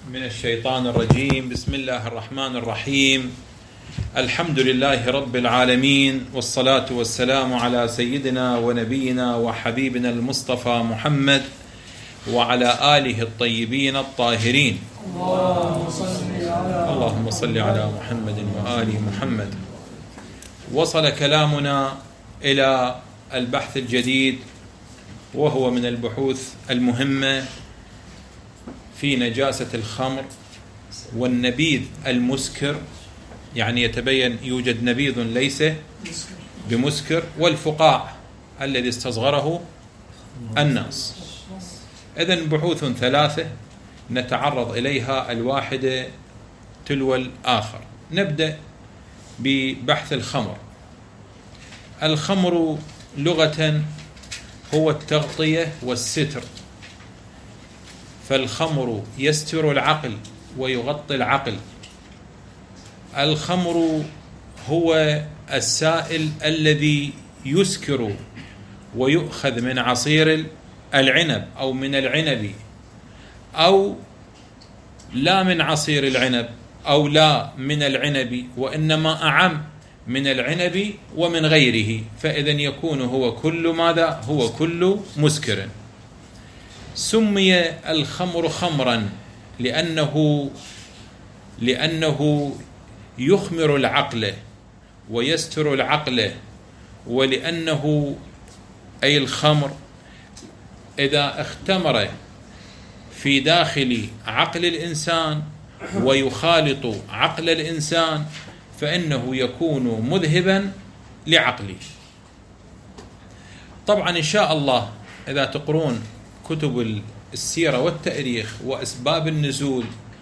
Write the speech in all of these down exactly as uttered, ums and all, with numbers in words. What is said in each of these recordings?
من الشيطان الرجيم. بسم الله الرحمن الرحيم. الحمد لله رب العالمين، والصلاة والسلام على سيدنا ونبينا وحبيبنا المصطفى محمد وعلى آله الطيبين الطاهرين. اللهم صل على محمد وآل محمد. وصل كلامنا إلى البحث الجديد، وهو من البحوث المهمة في نجاسة الخمر والنبيذ المسكر. يعني يتبين يوجد نبيذ ليس بمسكر، والفقاع الذي استصغره الناس. إذن بحوث ثلاثة نتعرض إليها الواحدة تلو الآخر. نبدأ ببحث الخمر. الخمر لغة هو التغطية والستر، فالخمر يستر العقل ويغطي العقل. الخمر هو السائل الذي يسكر ويؤخذ من عصير العنب أو من العنب، أو لا من عصير العنب أو لا من العنب، وإنما أعم من العنب ومن غيره، فإذن يكون هو كل ماذا؟ هو كل مسكر. سمي الخمر خمرا لأنه لأنه يخمر العقل ويستر العقل، ولأنه أي الخمر إذا اختمر في داخل عقل الإنسان ويخالط عقل الإنسان فإنه يكون مذهبا لعقله. طبعا إن شاء الله إذا تقرون كتب السيرة والتاريخ وأسباب النزول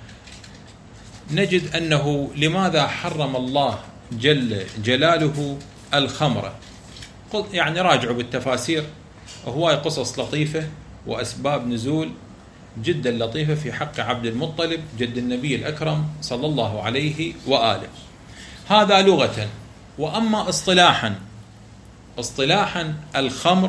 نجد أنه لماذا حرم الله جل جلاله الخمر. يعني راجعوا بالتفاسير، هواي قصص لطيفة وأسباب نزول جدا لطيفة في حق عبد المطلب جد النبي الأكرم صلى الله عليه وآله. هذا لغة. وأما اصطلاحا اصطلاحا الخمر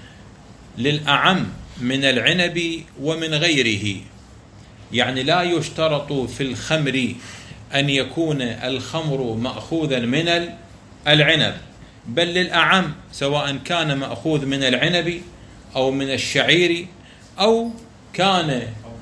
للأعم من العنب ومن غيره. يعني لا يشترط في الخمر أن يكون الخمر مأخوذا من العنب، بل للأعم، سواء كان مأخوذ من العنب أو من الشعير، أو كان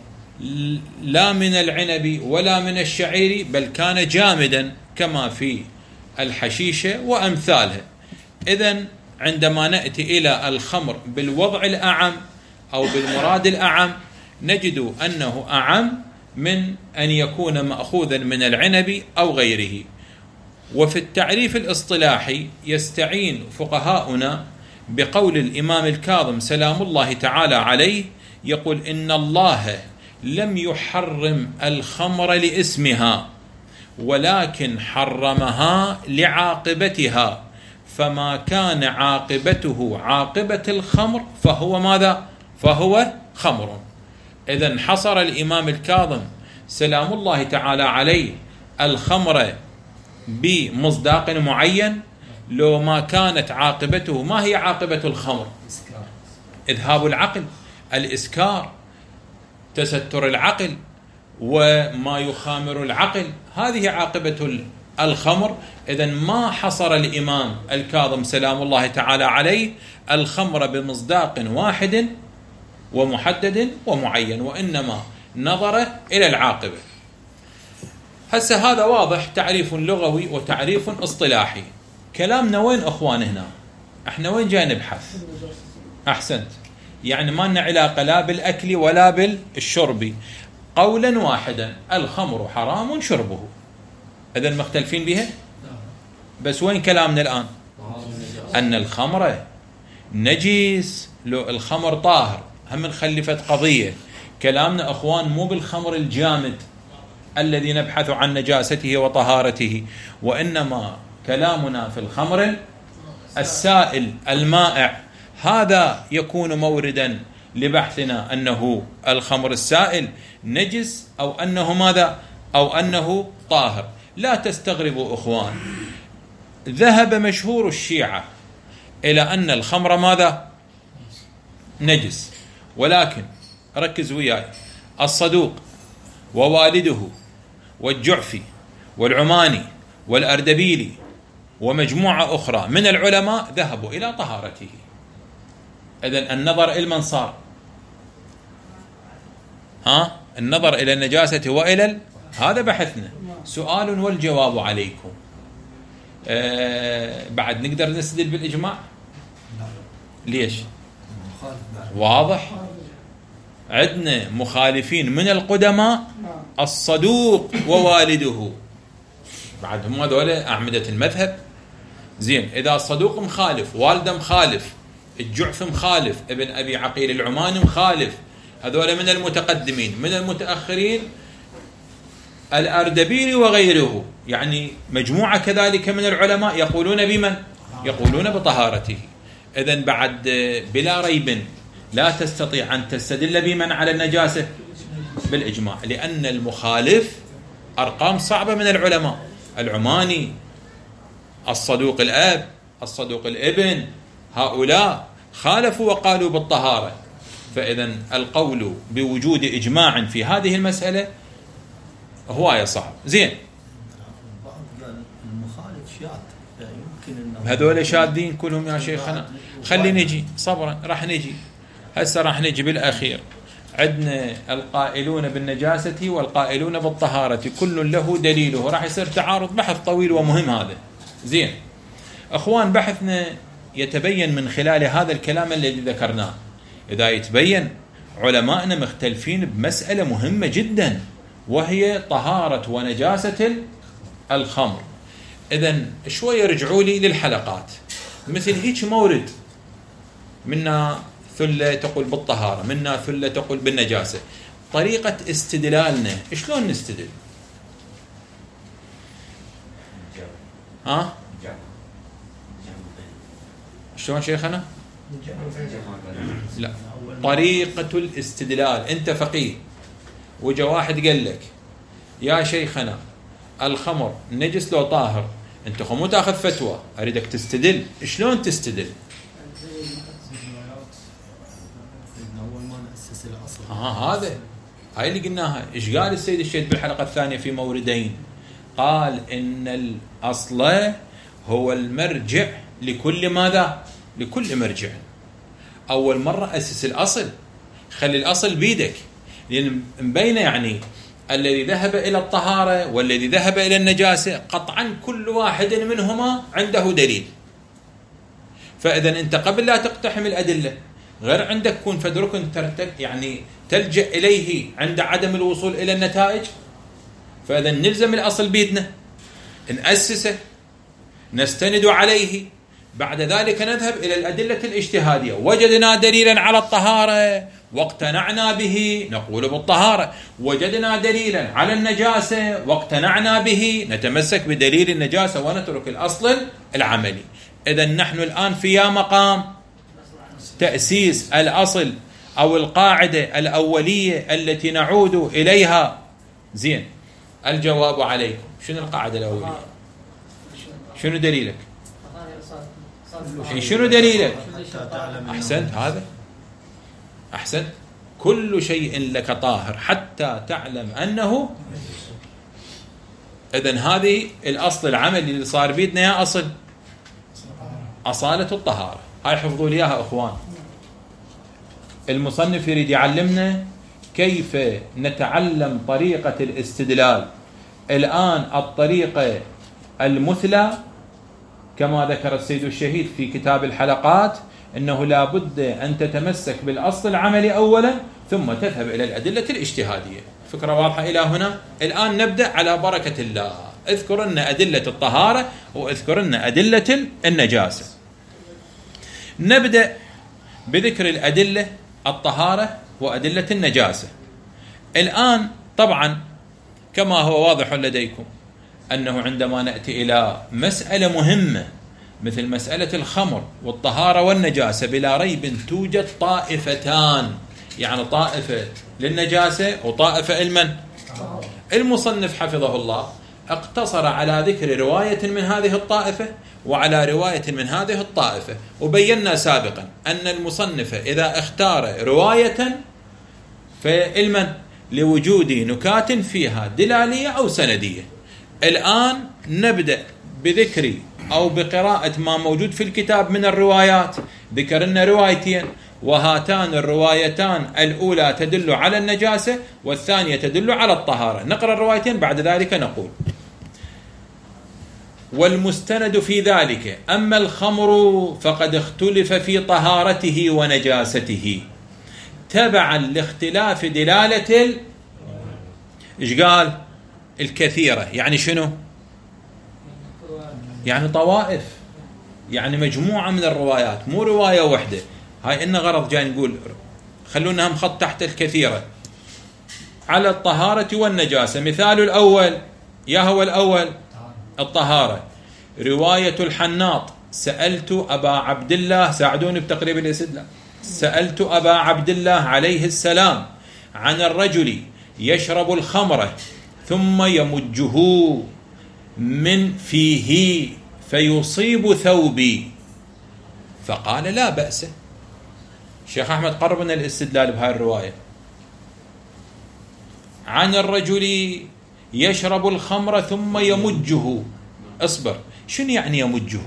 لا من العنب ولا من الشعير بل كان جامدا كما في الحشيشة وأمثالها. إذن عندما نأتي إلى الخمر بالوضع الأعم أو بالمراد الأعم نجد أنه أعم من أن يكون مأخوذا من العنب أو غيره. وفي التعريف الاصطلاحي يستعين فقهاؤنا بقول الإمام الكاظم سلام الله تعالى عليه، يقول إن الله لم يحرم الخمر لاسمها ولكن حرمها لعاقبتها، فما كان عاقبته عاقبة الخمر فهو ماذا؟ فهو خمر. إذن حصر الإمام الكاظم سلام الله تعالى عليه الخمر بمصداق معين. لو ما كانت عاقبته، ما هي عاقبة الخمر؟ إذهاب العقل، الإسكار، تستر العقل وما يخامر العقل، هذه عاقبة الخمر. إذن ما حصر الإمام الكاظم سلام الله تعالى عليه الخمر بمصداق واحد ومحدد ومعين، وإنما نظر إلى العاقبة. هسه هذا واضح، تعريف لغوي وتعريف اصطلاحي. كلامنا وين أخوان هنا؟ احنا وين جاي نبحث؟ أحسنت. يعني ما لنا علاقة لا بالأكل ولا بالشرب، قولا واحدا الخمر حرام شربه. إذن مختلفين بها؟ بس وين كلامنا الآن؟ أن الخمر نجس، لو الخمر طاهر. هم نخلفت قضية. كلامنا أخوان مو بالخمر الجامد الذي نبحث عن نجاسته وطهارته، وإنما كلامنا في الخمر السائل المائع. هذا يكون موردا لبحثنا، أنه الخمر السائل نجس أو أنه ماذا؟ أو أنه طاهر. لا تستغربوا أخوان، ذهب مشهور الشيعة إلى أن الخمر ماذا؟ نجس. ولكن ركز وياي، الصدوق ووالده والجعفي والعماني والأردبيلي ومجموعة أخرى من العلماء ذهبوا إلى طهارته. إذن النظر إلى من صار ها النظر إلى النجاسة وإلى ال... هذا بحثنا. سؤال والجواب عليكم. آه بعد نقدر نستدل بالإجماع؟ ليش؟ واضح. عندنا مخالفين من القدماء الصدوق ووالده، بعد هم هذول أعمدة المذهب. زين، إذا الصدوق مخالف، والده مخالف، الجعف مخالف، ابن أبي عقيل العماني مخالف، هذول من المتقدمين. من المتأخرين الأردبيلي وغيره، يعني مجموعة كذلك من العلماء يقولون بمن؟ يقولون بطهارته. إذن بعد بلا ريب لا تستطيع أن تستدل بمن على النجاسة؟ بالإجماع، لأن المخالف أرقام صعبة من العلماء، العماني، الصدوق الأب، الصدوق الابن، هؤلاء خالفوا وقالوا بالطهارة. فإذن القول بوجود إجماع في هذه المسألة هواية صعب. زين، المخالف شاذ، يمكن انه هذول شاذين كلهم يا شيخنا. خلي نجي صبرا، راح نجي هسه، راح نجي بالأخير. عندنا القائلون بالنجاسة والقائلون بالطهارة، كل له دليله، راح يصير تعارض، بحث طويل ومهم هذا. زين أخوان، بحثنا يتبين من خلال هذا الكلام الذي ذكرناه، إذا يتبين علماءنا مختلفين بمسألة مهمة جدا، وهي طهارة ونجاسة الخمر. إذن شوية رجعوا لي للحلقات، مثل هيك مورد، منا ثلة تقول بالطهارة، منا ثلة تقول بالنجاسة. طريقة استدلالنا شلون نستدل؟ ها؟ شلون شيخنا؟ لا، طريقة الاستدلال. أنت فقيه وجا واحد قال لك يا شيخنا الخمر نجس لو طاهر، أنت خو مو تاخذ فتوى، أريدك تستدل. شلون تستدل؟ آه هذا هاي اللي قلناها. إيش قال السيد الشهيد بالحلقة الثانية في موردين؟ قال إن الأصل هو المرجع لكل ماذا؟ لكل مرجع. أول مرة أسس الأصل، خلي الأصل بيدك، لأن مبينة يعني الذي ذهب إلى الطهارة والذي ذهب إلى النجاسة قطعا كل واحد منهما عنده دليل. فإذا أنت قبل لا تقتحم الأدلة غير عندك كون فدرك يعني تلجأ إليه عند عدم الوصول إلى النتائج. فإذا نلزم الأصل بيدنا، نأسسه، نستند عليه، بعد ذلك نذهب إلى الأدلة الاجتهادية. وجدنا دليلا على الطهارة واقتنعنا به نقول بالطهارة، وجدنا دليلا على النجاسة واقتنعنا به نتمسك بدليل النجاسة ونترك الأصل العملي. إذا نحن الآن في مقام تأسيس الأصل أو القاعدة الأولية التي نعود إليها. زين، الجواب عليكم. شنو القاعدة الأولية؟ شنو دليلك؟ شنو دليلك؟ أحسنت، هذا أحسنت. كل شيء لك طاهر حتى تعلم أنه. إذن هذه الأصل العملي اللي صار بيدنا يا أصل أصالة الطهارة. هاي حفظوا لي إياها أخوان. المصنف يريد يعلمنا كيف نتعلم طريقة الاستدلال. الآن الطريقة المثلى كما ذكر السيد الشهيد في كتاب الحلقات، أنه لا بد أن تتمسك بالأصل العملي أولا ثم تذهب إلى الأدلة الاجتهادية. فكرة واضحة إلى هنا؟ الآن نبدأ على بركة الله. اذكر لنا أدلة الطهارة واذكر لنا أدلة النجاسة. نبدأ بذكر الأدلة الطهارة وأدلة النجاسة. الآن طبعا كما هو واضح لديكم أنه عندما نأتي إلى مسألة مهمة مثل مسألة الخمر والطهارة والنجاسة بلا ريب توجد طائفتان، يعني طائفة للنجاسة وطائفة المن. المصنف حفظه الله اقتصر على ذكر رواية من هذه الطائفة وعلى رواية من هذه الطائفة، وبينا سابقا أن المصنف إذا اختار رواية فالمن لوجود نكات فيها دلالية أو سندية. الآن نبدأ بذكر أو بقراءة ما موجود في الكتاب من الروايات. ذكرنا روايتين، وهاتان الروايتان الأولى تدل على النجاسة والثانية تدل على الطهارة. نقرأ الروايتين بعد ذلك نقول: والمستند في ذلك أما الخمر فقد اختلف في طهارته ونجاسته تبعا لاختلاف دلالة ال... إيش قال؟ الكثيرة. يعني شنو؟ يعني طوائف، يعني مجموعة من الروايات، مو رواية واحدة. هاي إن غرض جاي نقول خلونا هم خط تحت الكثيرة على الطهارة والنجاسة. مثال الأول، يا هو الأول الطهارة، رواية الحناط: سألت أبا عبد الله، ساعدوني بتقريب الاستدلال، سألت أبا عبد الله عليه السلام عن الرجل يشرب الخمر ثم يمجه من فيه فيصيب ثوبي، فقال لا بأس. شيخ أحمد قرب لنا الاستدلال بهاي الرواية. عن الرجل يشرب الخمر ثم يمجه، اصبر، شنو يعني يمجه؟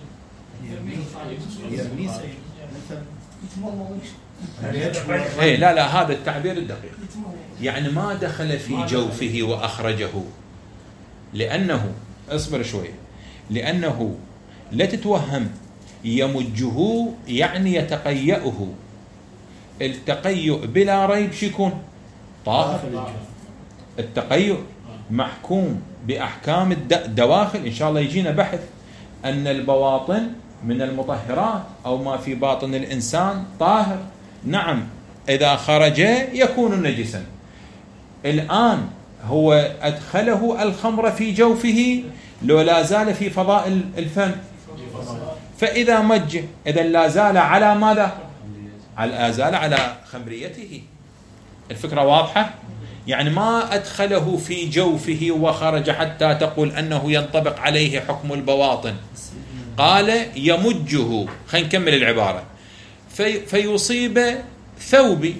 اي لا لا، هذا التعبير الدقيق، يعني ما دخل في جوفه وأخرجه، لأنه اصبر شوي، لأنه لا تتوهم يمجه يعني يتقيأه. التقيؤ بلا ريب شيكون طاهر. التقيؤ محكوم بأحكام الدواخل، إن شاء الله يجينا بحث أن البواطن من المطهرات أو ما في باطن الإنسان طاهر. نعم، إذا خرج يكون نجسا. الآن هو أدخله الخمر في جوفه لو لا زال في فضاء الفم، فإذا مج إذا لا زال على ماذا؟ على زال على خمريته. الفكرة واضحة؟ يعني ما أدخله في جوفه وخرج حتى تقول أنه ينطبق عليه حكم البواطن. قال يمجه، خلينا نكمل العبارة، في فيصيب ثوبي.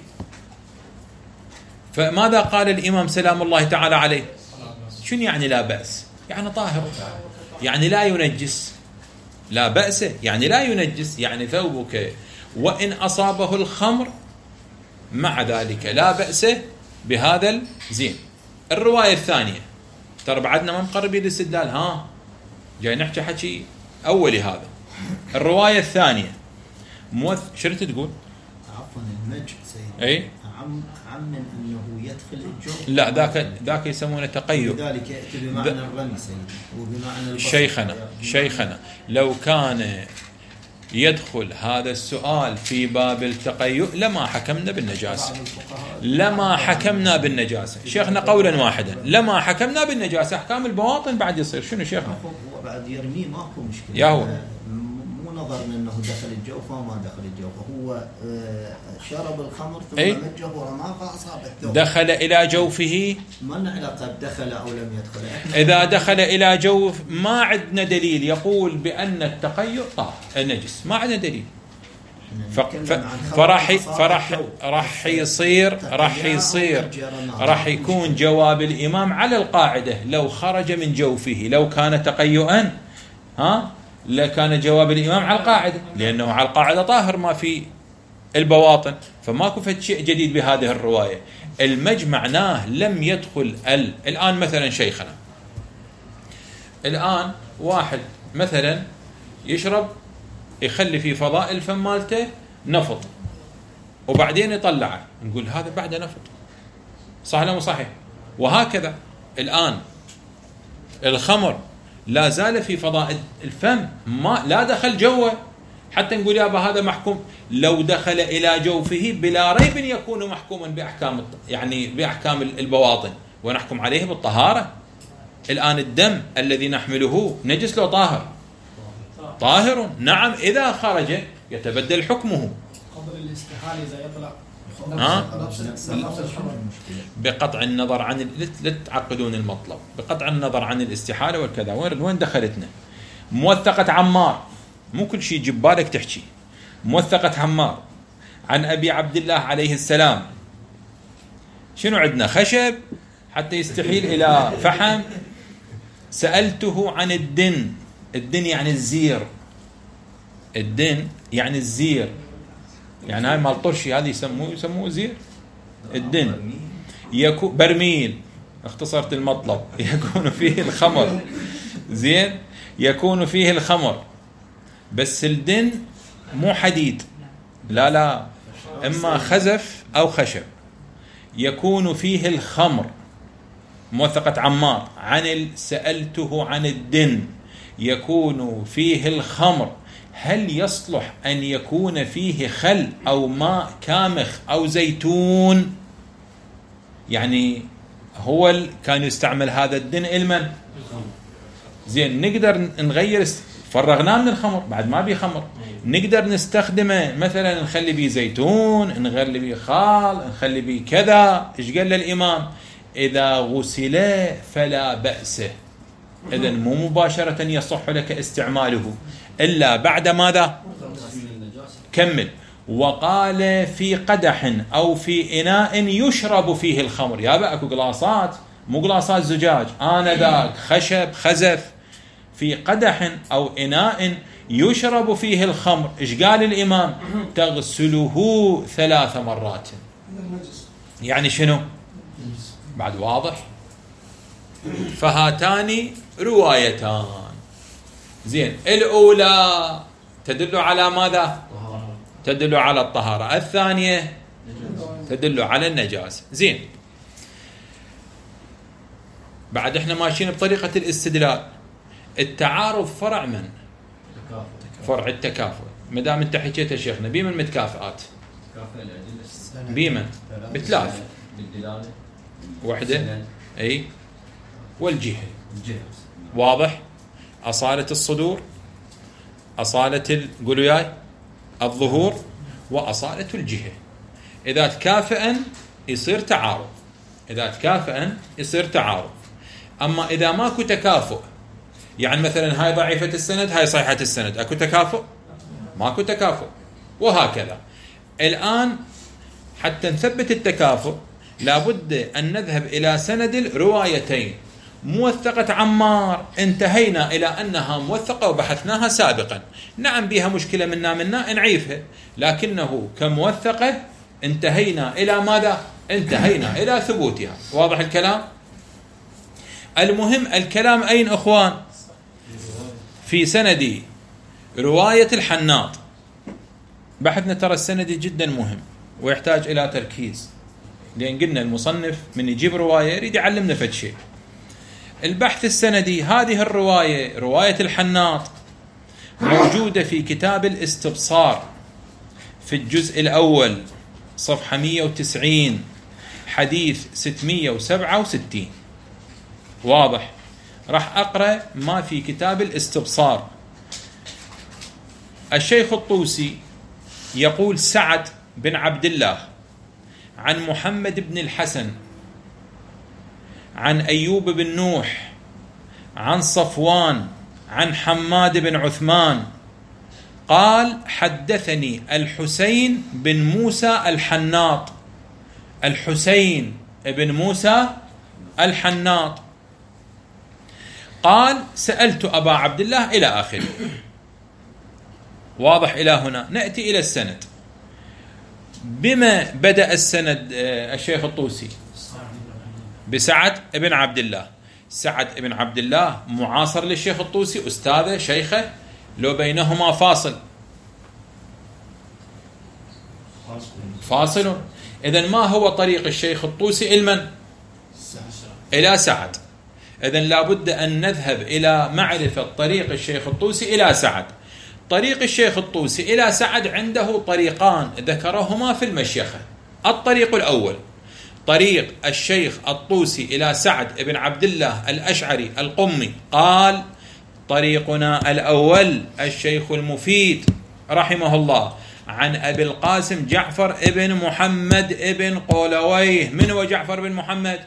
فماذا قال الإمام سلام الله تعالى عليه؟ شنو يعني لا بأس؟ يعني طاهر، يعني لا ينجس. لا بأس يعني لا ينجس، يعني ثوبك وإن أصابه الخمر مع ذلك لا بأس بهذا الزين. الرواية الثانية، ترى بعدنا ما مقربين الاستدلال، ها جاي نحكي حكي أولي. هذا الرواية الثانية موث شرت تقول؟ عفوا المج سيد، أي عم عم من أنه يدخل الجوف، لا ذاك ذاك يسمونه تقيؤ، ذلك يأتي بمعنى الرمي سيد وبمعنى البصر. شيخنا شيخنا لو كان يدخل هذا السؤال في باب التقيؤ لما حكمنا بالنجاسة، لما حكمنا بالنجاسة شيخنا قولا واحدا، لما حكمنا بالنجاسة. أحكام البواطن بعد يصير شنو شيخنا؟ هو بعد يرميه ماكو مشكلة، يا هو مو نظر انه دخل الجوف او ما دخل الجوف، هو شرب الخمر ثم أي؟ مجه ورماه فاصاب الثوب. دخل الى جوفه، ما لنا علاقه بدخل او لم يدخل. اذا دخل الى جوف ما عندنا دليل يقول بان التقيؤ طاهر النجس، ما عندنا دليل. فراح فراح راح يصير راح يصير راح يكون جواب الامام على القاعده. لو خرج من جوفه لو كان تقيؤا ها لكان جواب الامام على القاعده، لانه على القاعده طاهر ما في البواطن، فماكو فد شيء جديد بهذه الروايه. المج معناه لم يدخل ال... الان مثلا شيخنا، الان واحد مثلا يشرب يخلي في فضاء الفم مالته نفط وبعدين يطلعه، نقول هذا بعده نفط، صح ولا مو صحيح؟ وهكذا الآن الخمر لا زال في فضاء الفم، ما لا دخل جوه حتى نقول يابا هذا محكوم. لو دخل إلى جوفه بلا ريب يكون محكوما بأحكام يعني بأحكام البواطن ونحكم عليه بالطهارة. الآن الدم الذي نحمله نجس لو طاهر؟ طاهر. نعم، إذا خرج يتبدل حكمه. قبل الاستحالة إذا يطلع ها؟ بقطع النظر عن لا تعقدون المطلب، بقطع النظر عن الاستحالة والكذا. وين وين دخلتنا؟ موثقة عمار، مو كل شيء جيب بالك تحكي. موثقة عمار عن أبي عبد الله عليه السلام شنو عندنا؟ خشب حتى يستحيل إلى فحم. سألته عن الدن. الدن يعني الزير. الدن يعني الزير، يعني هاي مال طرشي هذه يسموه يسموه زير. الدن يكون برميل، اختصرت المطلب. يكون فيه الخمر، زين، يكون فيه الخمر، بس الدن مو حديد، لا لا، اما خزف او خشب. يكون فيه الخمر، موثقة عمار. عن سألته عن الدن يكون فيه الخمر، هل يصلح أن يكون فيه خل أو ماء كامخ أو زيتون؟ يعني هو كان يستعمل هذا الدن علما، زين، نقدر نغير، فرغناه من الخمر بعد ما بيه خمر، نقدر نستخدمه مثلا نخلي بيه زيتون، نخلي بيه خال، نخلي بيه كذا. ايش قال للإمام؟ إذا غسل فلا بأس. إذن مو مباشرة يصح لك استعماله إلا بعد ماذا؟ كمل. وقال في قدح أو في إناء يشرب فيه الخمر. يا بقى اكو قلاصات، مو قلاصات زجاج، أنا ذاك خشب خزف. في قدح أو إناء يشرب فيه الخمر. إيش قال الإمام؟ تغسله ثلاث مرات. يعني شنو؟ بعد واضح. فهاتان روايتان، زين. الأولى تدل على ماذا؟ تدل على الطهارة. الثانية تدل على النجاسة. زين، بعد احنا ماشيين بطريقة الاستدلال. التعارض فرع من؟ فرع التكافؤ. مدام انت حكيت يا شيخنا بمن متكافئات؟ بمن؟ بثلاث. وحدة، اي، والجهة. واضح؟ أصالة الصدور، أصالة قولوا ياي الظهور، وأصالة الجهة. إذا تكافئا يصير تعارض، إذا تكافئا يصير تعارض. أما إذا ماكو تكافؤ، يعني مثلا هاي ضعيفة السند هاي صحيحة السند، أكو تكافؤ؟ ماكو تكافؤ. وهكذا. الآن حتى نثبت التكافؤ لابد أن نذهب إلى سند الروايتين. موثقة عمار انتهينا إلى أنها موثقة وبحثناها سابقا، نعم بها مشكلة منا منا نعيفها، لكنه كموثقة انتهينا إلى ماذا؟ انتهينا إلى ثبوتها. واضح الكلام؟ المهم الكلام أين أخوان؟ في سند رواية الحناط. بحثنا ترى السند جدا مهم ويحتاج إلى تركيز، لأن قلنا المصنف من يجيب رواية يريد يعلمنا فد شيء. البحث السندي، هذه الرواية رواية الحناط موجودة في كتاب الاستبصار في الجزء الأول صفحة مئة وتسعين حديث ستمئة وسبعة وستين. واضح؟ راح أقرأ ما في كتاب الاستبصار. الشيخ الطوسي يقول سعد بن عبد الله عن محمد بن الحسن عن أيوب بن نوح عن صفوان عن حماد بن عثمان قال حدثني الحسين بن موسى الحناط. الحسين بن موسى الحناط قال سألت أبا عبد الله إلى آخره. واضح إلى هنا؟ نأتي إلى السند. بما بدأ السند الشيخ الطوسي؟ بسعد بن عبد الله. سعد بن عبد الله معاصر للشيخ الطوسي، أستاذه شيخه، لو بينهما فاصل؟ فاصل. إذن ما هو طريق الشيخ الطوسي إلمن؟ إلى سعد. إذن لابد أن نذهب إلى معرفة طريق الشيخ الطوسي إلى سعد. طريق الشيخ الطوسي إلى سعد عنده طريقان ذكرهما في المشيخة. الطريق الأول طريق الشيخ الطوسي إلى سعد بن عبد الله الأشعري القمي، قال طريقنا الأول الشيخ المفيد رحمه الله عن أبي القاسم جعفر ابن محمد ابن قولويه. من هو جعفر بن محمد؟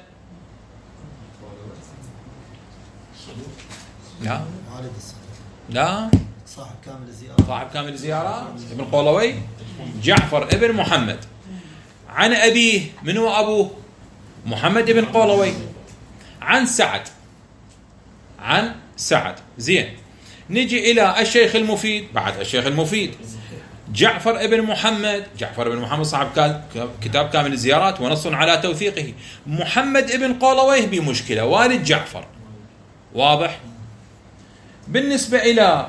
لا لا صاحب كامل الزيارة، صاحب كامل الزيارة ابن قولوي، جعفر ابن محمد. عن أبيه، من هو أبوه؟ محمد بن قولوي عن سعد عن سعد. زين، نجي إلى الشيخ المفيد. بعد الشيخ المفيد جعفر ابن محمد. جعفر ابن محمد صاحب كتاب كامل الزيارات ونص على توثيقه. محمد ابن قولويه بمشكلة، والد جعفر. واضح؟ بالنسبة إلى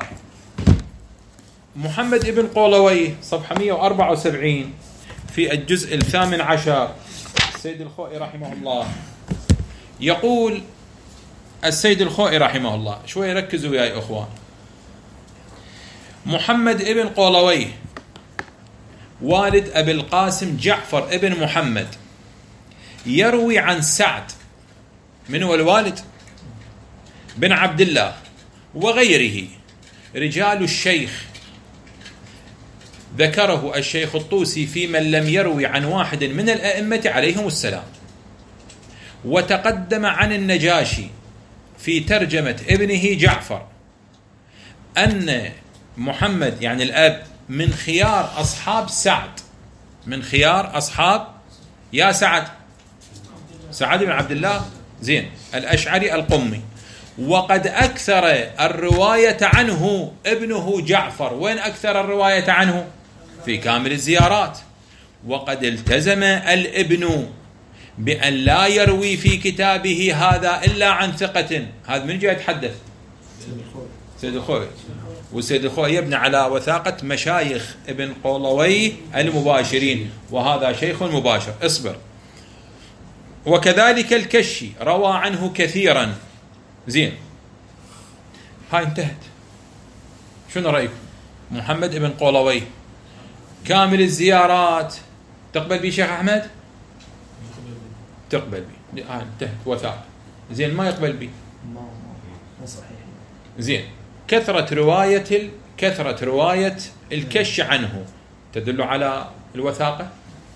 محمد ابن قولويه صفحة مئة وأربعة وسبعين في الجزء الثامن عشر، السيد الخوئي رحمه الله يقول، السيد الخوئي رحمه الله، شوي ركزوا يا إخوان. محمد ابن قولويه والد أبي القاسم جعفر ابن محمد يروي عن سعد، من هو الوالد؟ بن عبد الله وغيره رجال الشيخ، ذكره الشيخ الطوسي في من لم يروي عن واحد من الأئمة عليهم السلام. وتقدم عن النجاشي في ترجمة ابنه جعفر أن محمد يعني الأب من خيار أصحاب سعد، من خيار أصحاب يا سعد سعد بن عبد الله زين الأشعري القمي. وقد أكثر الرواية عنه ابنه جعفر. وين أكثر الرواية عنه؟ في كامل الزيارات. وقد التزم الابن بأن لا يروي في كتابه هذا إلا عن ثقة. هذا من جاء يتحدث؟ سيد الخوئي. والسيد الخوئي يبنى على وثاقة مشايخ ابن قولويه المباشرين، وهذا شيخ مباشر. اصبر. وكذلك الكشي روى عنه كثيرا. زين، هاي انتهت. شنو رأيكم؟ محمد ابن قولويه كامل الزيارات تقبل به شيخ أحمد؟ تقبل به. آه انتهت وثاقة. زين، ما يقبل به. ما صحيح. زين، كثرة رواية كثرة رواية الكش عنه تدل على الوثاقة.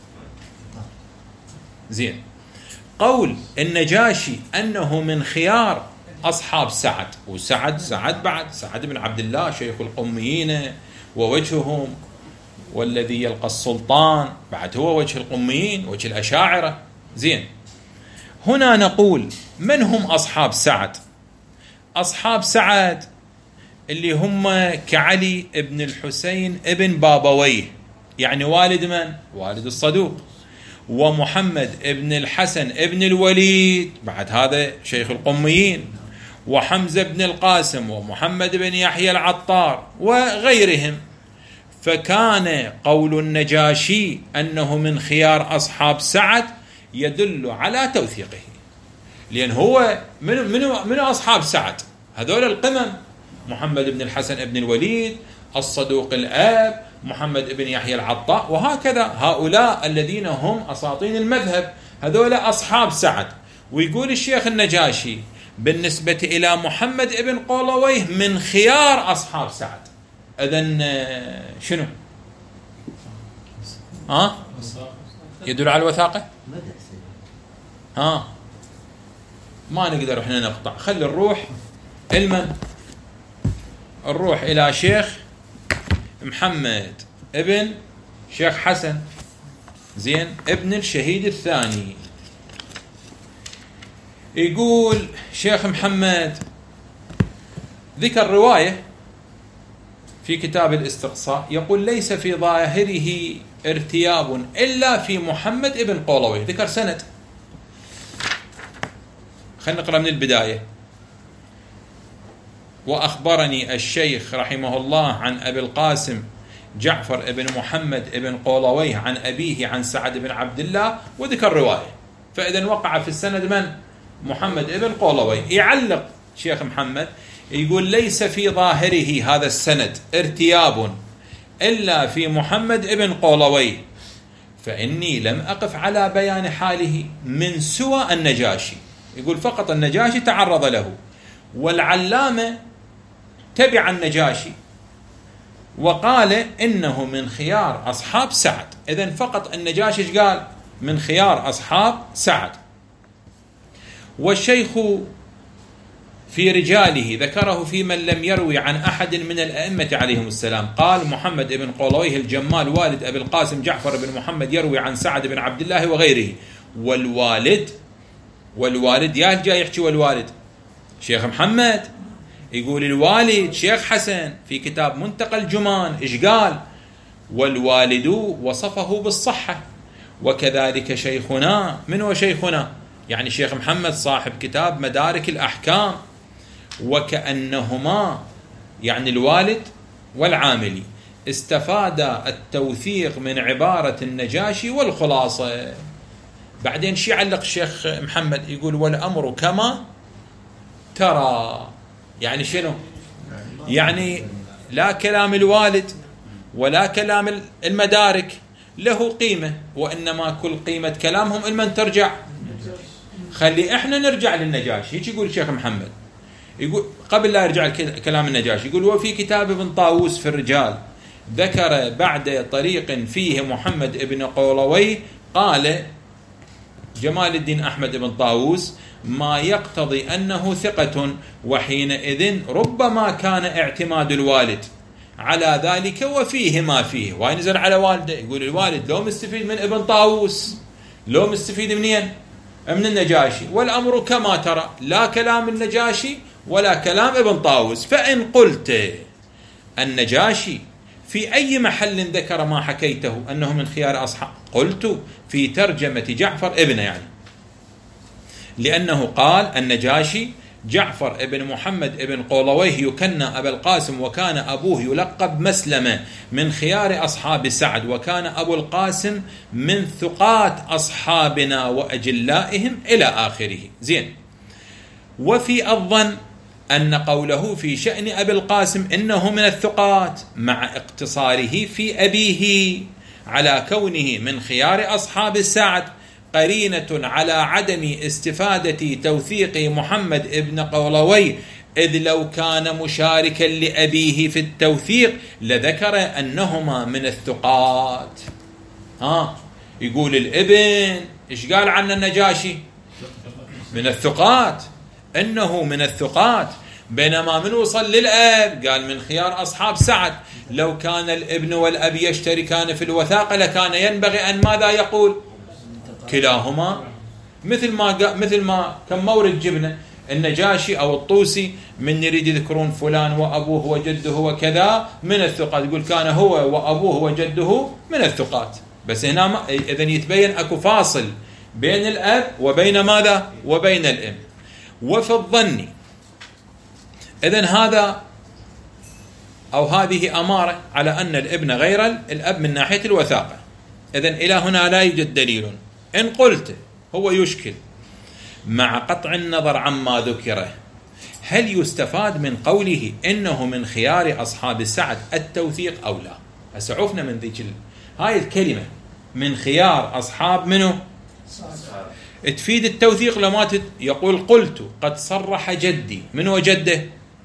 زين، قول النجاشي أنه من خيار أصحاب سعد، وسعد سعد بعد سعد بن عبد الله شيخ القميين ووجههم، والذي يلقى السلطان بعد هو وجه القميين، وجه الأشاعرة. زين، هنا نقول من هم أصحاب سعد؟ أصحاب سعد اللي هم كعلي ابن الحسين ابن بابويه، يعني والد من؟ والد الصدوق. ومحمد ابن الحسن ابن الوليد، بعد هذا شيخ القميين. وحمزة بن القاسم ومحمد بن يحيى العطار وغيرهم. فكان قول النجاشي أنه من خيار أصحاب سعد يدل على توثيقه، لأن هو من من من أصحاب سعد هذول القمم: محمد بن الحسن ابن الوليد، الصدوق الآب، محمد بن يحيى العطار، وهكذا هؤلاء الذين هم أساطين المذهب، هذول أصحاب سعد. ويقول الشيخ النجاشي بالنسبة إلى محمد بن قولويه من خيار أصحاب سعد. إذن شنو؟ ها؟ يدل على الوثاقة؟ ها؟ ما نقدر احنا نقطع. خلي الروح المن الروح إلى شيخ محمد ابن شيخ حسن زين ابن الشهيد الثاني. يقول شيخ محمد ذكر رواية في كتاب الاستقصاء، يقول ليس في ظاهره ارتياب إلا في محمد ابن قولويه. ذكر سند. خلينا نقرأ من البداية. وأخبرني الشيخ رحمه الله عن أبي القاسم جعفر ابن محمد ابن قولويه عن أبيه عن سعد بن عبد الله، وذكر رواية. فإذا وقع في السند من؟ محمد ابن قولويه. يعلق شيخ محمد يقول ليس في ظاهره هذا السند ارتياب إلا في محمد ابن قولويه، فإني لم أقف على بيان حاله من سوى النجاشي. يقول فقط النجاشي تعرض له، والعلامة تبع النجاشي وقال إنه من خيار أصحاب سعد. إذن فقط النجاشي قال من خيار أصحاب سعد. والشيخ في رجاله ذكره في من لم يروي عن أحد من الأئمة عليهم السلام. قال محمد بن قولويه الجمال والد أبي القاسم جعفر بن محمد يروي عن سعد بن عبد الله وغيره. والوالد والوالد يا جاي يحكي والوالد شيخ محمد يقول الوالد شيخ حسن في كتاب منتقى الجمان إيش قال؟ والوالد وصفه بالصحة، وكذلك شيخنا. من هو شيخنا؟ يعني شيخ محمد صاحب كتاب مدارك الأحكام. وكأنهما يعني الوالد والعاملي استفاد التوثيق من عبارة النجاشي والخلاصة. بعدين شي علق الشيخ محمد يقول والأمر كما ترى. يعني شنو؟ يعني لا كلام الوالد ولا كلام المدارك له قيمة، وإنما كل قيمة كلامهم لمن ترجع. خلي إحنا نرجع للنجاشي. هيك يقول الشيخ محمد، يقول قبل لا يرجع كلام النجاشي يقول وفي كتاب ابن طاووس في الرجال ذكر بعد طريق فيه محمد ابن قولوي قال جمال الدين أحمد بن طاووس ما يقتضي أنه ثقة، وحينئذ ربما كان اعتماد الوالد على ذلك وفيه ما فيه. وينزل على والده يقول الوالد لو مستفيد من ابن طاووس، لو مستفيد منين؟ من النجاشي. والأمر كما ترى، لا كلام النجاشي ولا كلام ابن طاووس. فإن قلت النجاشي في أي محل ذكر ما حكيته أنه من خيار أصحاب؟ قلت في ترجمة جعفر ابن، يعني لأنه قال النجاشي جعفر ابن محمد ابن قولويه يكنى أبا القاسم، وكان أبوه يلقب مسلمة من خيار أصحاب سعد، وكان أبو القاسم من ثقات أصحابنا وأجلائهم إلى آخره. زين. وفي الظن أن قوله في شأن أبي القاسم إنه من الثقات مع اقتصاره في أبيه على كونه من خيار أصحاب سعد قرينة على عدم استفادة توثيق محمد ابن قولوي، إذ لو كان مشاركا لأبيه في التوثيق لذكر أنهما من الثقات. ها يقول الابن إيش قال عن النجاشي؟ من الثقات، إنه من الثقات. بينما من وصل للأب قال من خيار أصحاب سعد. لو كان الابن والأب يشتركان في الوثاقة لكان ينبغي أن ماذا يقول؟ كلاهما. مثل ما مثل ما كم مورد جبنا النجاشي أو الطوسي من يريد يذكرون فلان وأبوه وجده وكذا من الثقات، يقول كان هو وأبوه وجده من الثقات. بس هنا ما إذن يتبين أكو فاصل بين الأب وبين ماذا؟ وبين الأم. وفي الظن إذن هذا أو هذه أمارة على أن الابن غير الأب من ناحية الوثاقة. إذن إلى هنا لا يوجد دليل. إن قلت هو يشكل مع قطع النظر عما ذكره، هل يستفاد من قوله إنه من خيار أصحاب سعد التوثيق أو لا؟ أسعفنا من ذيك هاي الكلمة من خيار أصحاب منه تفيد التوثيق لما تت... يقول قلت قد صرح جدي. من هو جده؟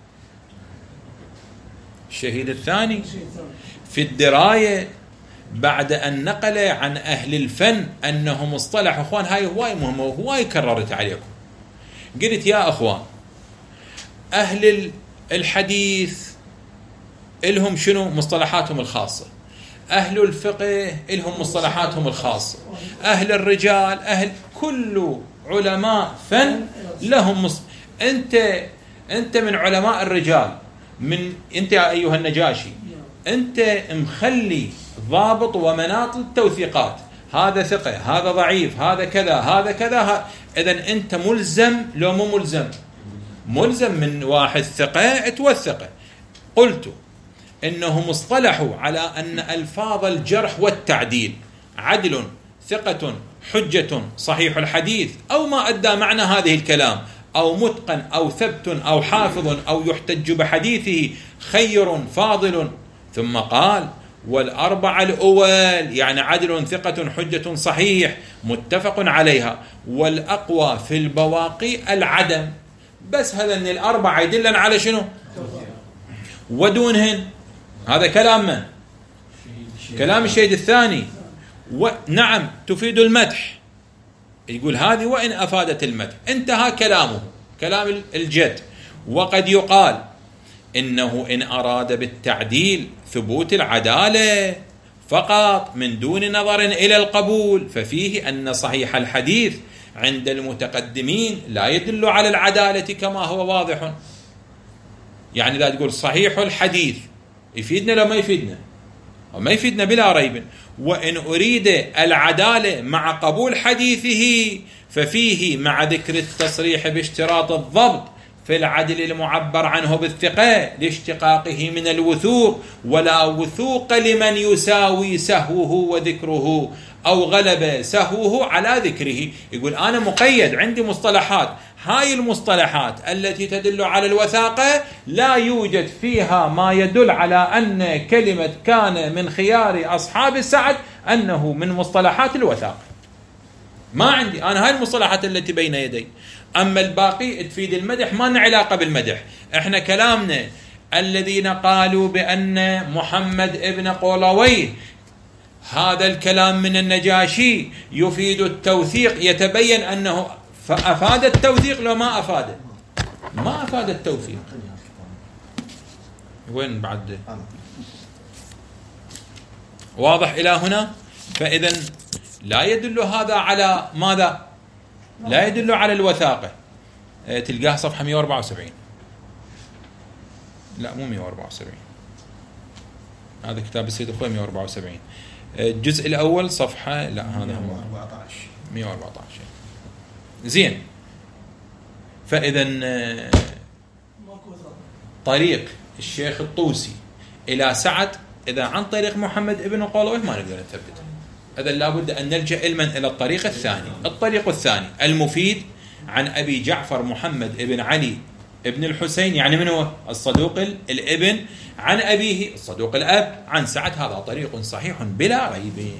الشهيد الثاني في الدراية بعد أن نقل عن أهل الفن أنه مصطلح. أخوان هاي هواي مهمة وهواي كررت عليكم. قلت يا أخوان أهل الحديث إلهم شنو مصطلحاتهم الخاصة، أهل الفقه إلهم مصطلحاتهم الخاصة، أهل الرجال أهل كل علماء فن لهم مص... أنت أنت من علماء الرجال، من أنت يا أيها النجاشي أنت مخلي ضابط ومناط التوثيقات، هذا ثقة هذا ضعيف هذا كذا هذا كذا ه... إذن أنت ملزم لو مو ملزم؟ ملزم من واحد ثقة توثقه. قلت إنه مصطلح على أن ألفاظ الجرح والتعديل عدل ثقة حجة صحيح الحديث أو ما أدى معنى هذه الكلام أو متقن أو ثبت أو حافظ أو يحتج بحديثه خير فاضل. ثم قال والأربعة الأول يعني عدل ثقة حجة صحيح متفق عليها، والأقوى في البواقي العدم. بس هذا أن الأربعة يدلن على شنو؟ ودونهن هذا كلام من؟ كلام الشهيد الثاني. ونعم تفيد المدح، يقول هذه وإن أفادت المدح. انتهى كلامه كلام الجد. وقد يقال إنه إن أراد بالتعديل ثبوت العدالة فقط من دون نظر إلى القبول، ففيه أن صحيح الحديث عند المتقدمين لا يدل على العدالة كما هو واضح. يعني إذا تقول صحيح الحديث يفيدنا لو ما يفيدنا؟ وما يفيدنا بلا ريب. وإن أريد العدالة مع قبول حديثه ففيه مع ذكر التصريح باشتراط الضبط في العدل المعبر عنه بالثقة لاشتقاقه من الوثوق، ولا وثوق لمن يساوي سهوه وذكره أو غلب سهوه على ذكره. يقول أنا مقيد عندي مصطلحات، هاي المصطلحات التي تدل على الوثاقة لا يوجد فيها ما يدل على أن كلمة كان من خيار أصحاب السعد أنه من مصطلحات الوثاقة. ما عندي أنا هاي المصطلحات التي بين يدي. أما الباقي تفيد المدح، ما لنا علاقة بالمدح. إحنا كلامنا الذين قالوا بأن محمد ابن قولويه هذا الكلام من النجاشي يفيد التوثيق، يتبين أنه فأفاد التوثيق لو ما أفاد ما أفاد التوثيق. وين بعد؟ واضح إلى هنا؟ فإذا لا يدل هذا على ماذا؟ لا يدل على الوثاقة. تلقاه صفحة مئة وأربعة وسبعين، لا مو مئة وأربعة وسبعين، هذا كتاب السيد الخوئي مئة وأربعة وسبعين الجزء الأول صفحة، لا هذا مئة وأربعة عشر. زين. فإذا طريق الشيخ الطوسي إلى سعد إذا عن طريق محمد ابن قولويه ما نقدر نثبته. إذا لابد أن نلجأ علما إلى الطريق الثاني. الطريق الثاني المفيد عن أبي جعفر محمد ابن علي ابن الحسين، يعني من هو؟ الصدوق الابن، عن أبيه الصدوق الأب، عن سعد. هذا طريق صحيح بلا ريب.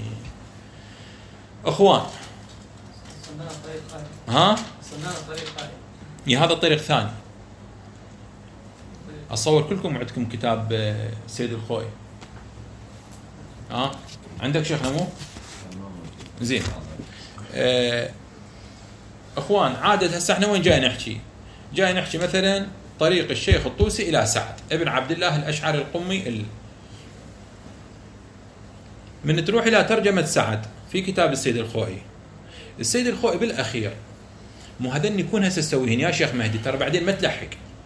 أخوان ها يا هذا الطريق الثاني. أتصور كلكم عندكم كتاب سيد الخوئي. ها عندك شيخ نمو؟ زين. أه اخوان عادة هسه احنا وين جاي نحكي؟ جاي نحكي مثلا طريق الشيخ الطوسي الى سعد ابن عبد الله الاشعري القمي. ال... من تروح الى ترجمة سعد في كتاب السيد الخوئي، السيد الخوئي بالاخير مو هذن يكون هسه تسويهن يا شيخ مهدي، ترى بعدين ما تلحق.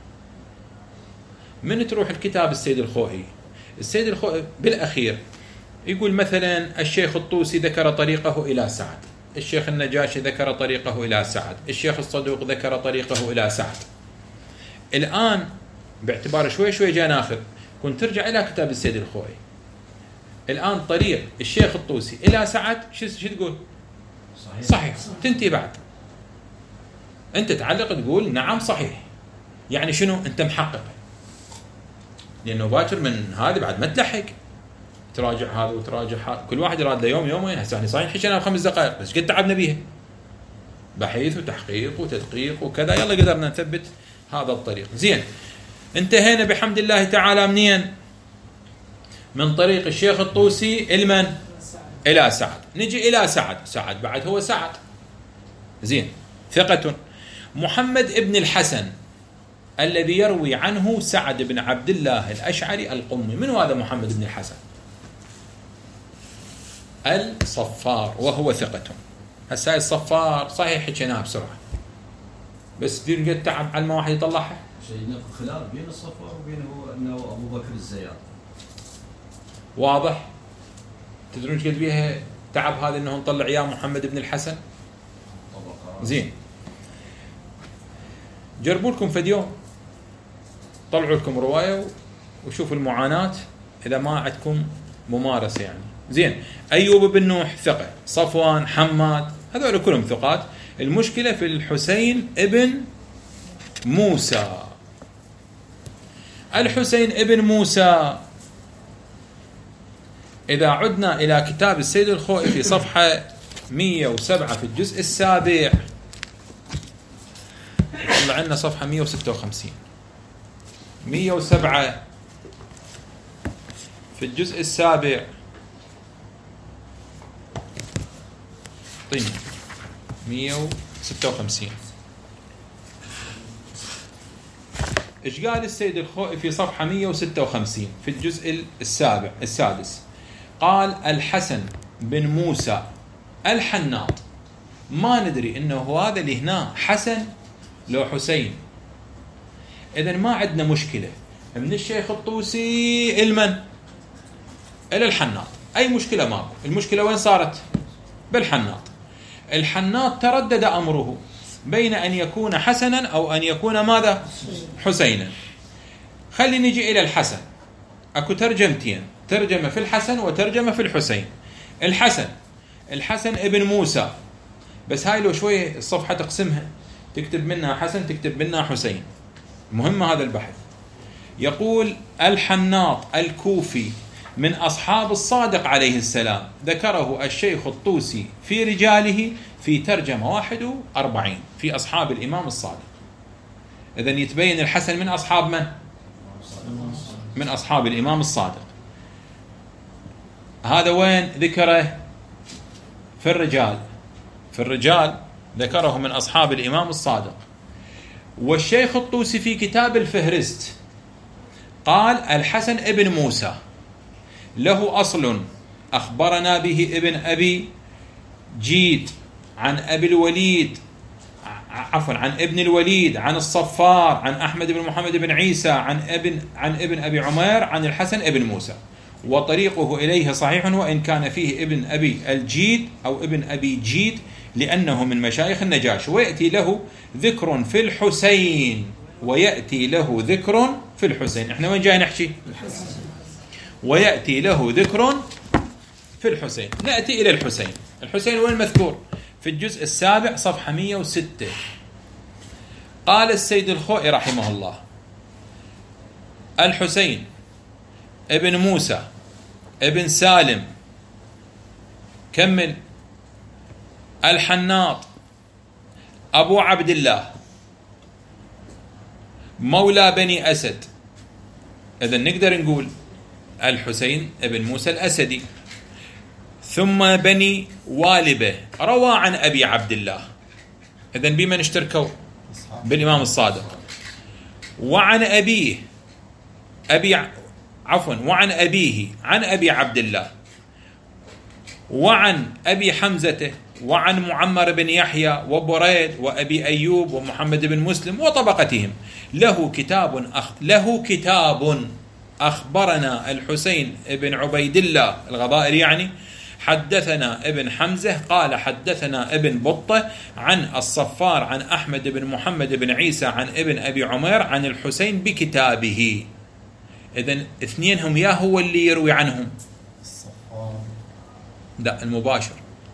من تروح الكتاب السيد الخوئي، السيد الخوئي بالاخير يقول مثلا الشيخ الطوسي ذكر طريقه إلى سعد، الشيخ النجاشي ذكر طريقه إلى سعد، الشيخ الصدوق ذكر طريقه إلى سعد. الآن باعتبار شوي شوي جاء ناخذ، كنت ترجع إلى كتاب السيد الخوئي. الآن طريق الشيخ الطوسي إلى سعد شو شو تقول؟ صحيح. صحيح. تنتهي بعد أنت تعلق تقول نعم صحيح. يعني شنو؟ أنت محقق، لأنه باكر من هذه بعد ما تلحق تراجع هذا وتراجع هذا، كل واحد يراد له يوم يومين. هسه احنا صحيح حكينا بخمس دقائق بس قد تعبنا بيها، بحث وتحقيق وتدقيق وكذا، يلا قدرنا نثبت هذا الطريق. زين، انتهينا بحمد الله تعالى منين؟ من طريق الشيخ الطوسي المن؟ الى سعد. نجي الى سعد، سعد بعد هو سعد. زين، ثقة. محمد ابن الحسن الذي يروي عنه سعد بن عبد الله الاشعري القمي. من هذا محمد بن الحسن؟ الصفار، وهو ثقة. هسه هاي الصفار صحيح حكيناها بسرعة بس دير قد تعب على ما واحد يطلعها. شيء نقل خلاف بين الصفار وبينه انه ابو بكر الزيات. واضح؟ تدرون ايش قد بيها تعب هذا انه نطلع اياه محمد بن الحسن؟ زين، جربوا لكم فد يوم طلعوا لكم رواية وشوفوا المعاناة إذا ما عندكم ممارسة يعني. زين، أيوب بن نوح ثقة، صفوان، حماد، هذول كلهم ثقات. المشكلة في الحسين ابن موسى. الحسين ابن موسى إذا عدنا إلى كتاب السيد الخوئي في صفحة مئة وسبعة في الجزء السابع، طلع عندنا صفحة مئة وستة وخمسين، مئة وسبعة في الجزء السابع. طيب مئة وستة وخمسين ايش قال السيد الخوئي في صفحة مئة وستة وخمسين في الجزء السابع السادس؟ قال الحسن بن موسى الحناط ما ندري انه هذا اللي هنا حسن لو حسين. اذا ما عندنا مشكله من الشيخ الطوسي المن الى الحناط، اي مشكله ماكو. المشكله وين صارت؟ بالحناط. الحناط تردد امره بين ان يكون حسنا او ان يكون ماذا؟ حسينا. خلينا نجي الى الحسن. اكو ترجمتين، ترجمه في الحسن وترجمه في الحسين. الحسن الحسن ابن موسى، بس هاي لو شويه الصفحه تقسمها تكتب منها حسن تكتب منها حسين، مهم هذا البحث. يقول الحناط الكوفي من أصحاب الصادق عليه السلام، ذكره الشيخ الطوسي في رجاله في ترجمة واحد وأربعين في أصحاب الإمام الصادق. إذن يتبين الحسن من أصحاب من؟ من أصحاب الإمام الصادق. هذا وين ذكره؟ في الرجال. في الرجال ذكره من أصحاب الإمام الصادق. والشيخ الطوسي في كتاب الفهرست قال الحسن ابن موسى له أصل أخبرنا به ابن أبي جيد عن أبي الوليد عفوا عن ابن الوليد عن الصفار عن أحمد بن محمد بن عيسى عن ابن عن ابن أبي عمير عن الحسن ابن موسى، وطريقه إليه صحيح وإن كان فيه ابن أبي الجيد أو ابن أبي جيد لأنه من مشايخ النجاش. ويأتي له ذكر في الحسين ويأتي له ذكر في الحسين. احنا وين جاي نحكي؟ ويأتي له ذكر في الحسين. نأتي إلى الحسين. الحسين وين مذكور؟ في الجزء السابع صفحة مئة وستة. قال السيد الخوئي رحمه الله الحسين ابن موسى ابن سالم كمل الحناط أبو عبد الله مولى بني أسد. إذن نقدر نقول الحسين ابن موسى الأسدي. ثم بني والبة روى عن أبي عبد الله. إذن بمن اشتركوا؟ بالإمام الصادق. وعن أبيه أبي عفوا وعن أبيه عن أبي عبد الله وعن أبي حمزة وعن معمر بن يحيى وبريد وأبي أيوب ومحمد بن مسلم وطبقتهم. له كتاب أخ... له كتاب أخبرنا الحسين بن عبيد الله الغضائري يعني حدثنا ابن حمزة قال حدثنا ابن بطة عن الصفار عن أحمد بن محمد بن عيسى عن ابن أبي عمير عن الحسين بكتابه. إذن اثنين هم يا هو اللي يروي عنهم؟ الصفار لا المباشر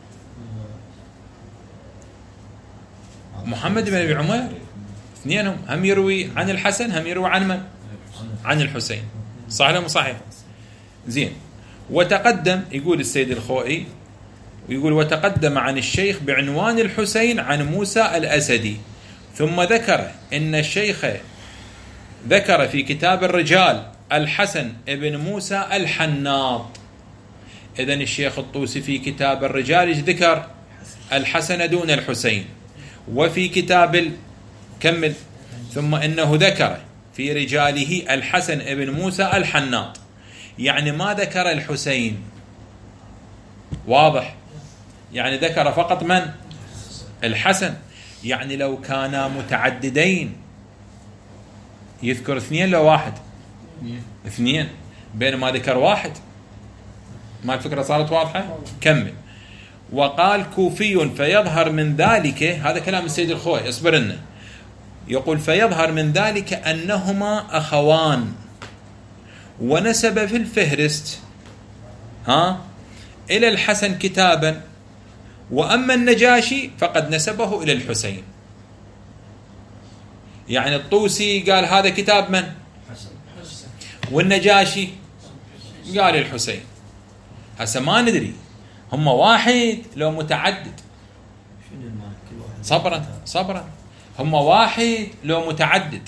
محمد بن أبي عمير. اثنين هم هم يروي عن الحسن هم يروي عن من؟ عن الحسين. صحيح ولا مو صحيح؟ زين. وتقدم يقول السيد الخوئي ويقول وتقدم عن الشيخ بعنوان الحسين عن موسى الأسدي. ثم ذكر إن الشيخ ذكر في كتاب الرجال الحسن ابن موسى الحناط. إذن الشيخ الطوسي في كتاب الرجال ذكر الحسن دون الحسين. وفي كتاب كمل ثم إنه ذكر في رجاله الحسن ابن موسى الحناط، يعني ما ذكر الحسين. واضح؟ يعني ذكر فقط من؟ الحسن. يعني لو كانا متعددين يذكر اثنين لو واحد؟ اثنين، بينما ذكر واحد. ما الفكرة صارت واضحة؟ كمل. وقال كوفي فيظهر من ذلك، هذا كلام السيد الخوئي اصبر لنا، يقول فيظهر من ذلك أنهما أخوان، ونسب في الفهرست ها إلى الحسن كتابا، وأما النجاشي فقد نسبه إلى الحسين. يعني الطوسي قال هذا كتاب من؟ والنجاشي قال الحسين. هسه ما ندري هم واحد لو متعدد. صبرا صبرا هم واحد لو متعدد.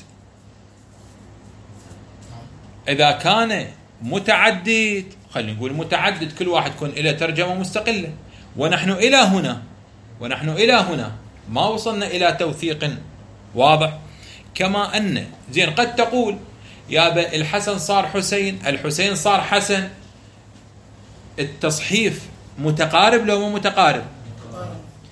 إذا كان متعدد خلينا نقول متعدد كل واحد يكون له ترجمة مستقلة، ونحن إلى هنا ونحن إلى هنا ما وصلنا إلى توثيق واضح. كما أن زين قد تقول يا الحسن صار حسين، الحسين صار حسن، التصحيف متقارب لو مو متقارب؟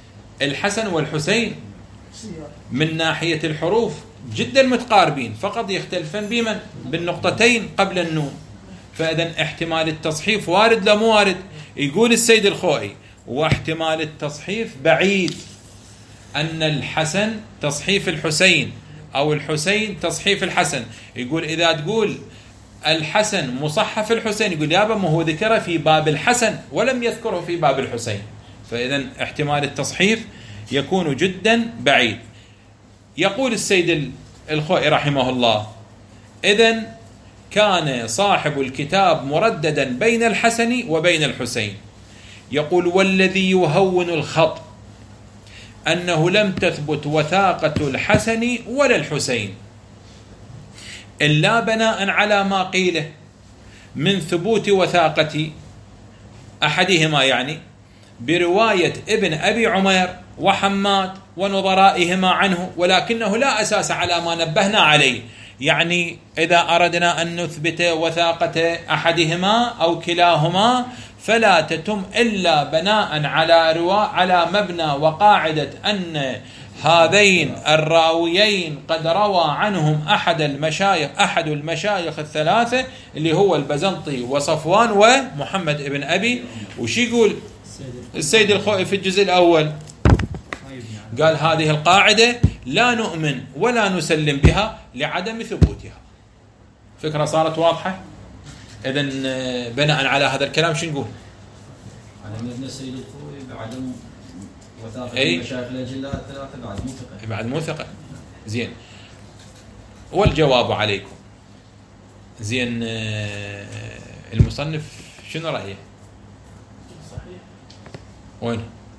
الحسن والحسين من ناحية الحروف جدا متقاربين، فقط يختلفن بمن؟ بالنقطتين قبل النون. فإذا احتمال التصحيف وارد لا مو وارد؟ يقول السيد الخوئي واحتمال التصحيف بعيد، أن الحسن تصحيف الحسين أو الحسين تصحيف الحسن. يقول إذا تقول الحسن مصحف الحسين، يقول يابا ما هو ذكره في باب الحسن ولم يذكره في باب الحسين، فإذا احتمال التصحيف يكون جدا بعيد. يقول السيد الخوئي رحمه الله: إذن كان صاحب الكتاب مرددا بين الحسن وبين الحسين. يقول: والذي يهون الخط أنه لم تثبت وثاقة الحسن ولا الحسين إلا بناء على ما قيله من ثبوت وثاقة أحدهما، يعني برواية ابن أبي عمير وحماد ونظرائهما عنه، ولكنه لا أساس على ما نبهنا عليه. يعني إذا أردنا أن نثبت وثاقة أحدهما أو كلاهما فلا تتم إلا بناء على روا على مبنى وقاعدة أن هذين الراويين قد روى عنهم أحد المشايخ أحد المشايخ الثلاثة اللي هو البزنطي وصفوان ومحمد ابن أبي. وش يقول السيد الخوئي في الجزء الأول؟ قال: هذه القاعدة لا نؤمن ولا نسلم بها لعدم ثبوتها. فكرة صارت واضحة؟ إذن بناء على هذا الكلام شو نقول؟ على مبنى السيد الخوئي بعدم وثاقة المشايخ الأجلاء الثلاثة بعد موثقة. بعد موثقة. زين. والجواب عليكم. زين. المصنف شنو رأيه؟ صحيح. وين؟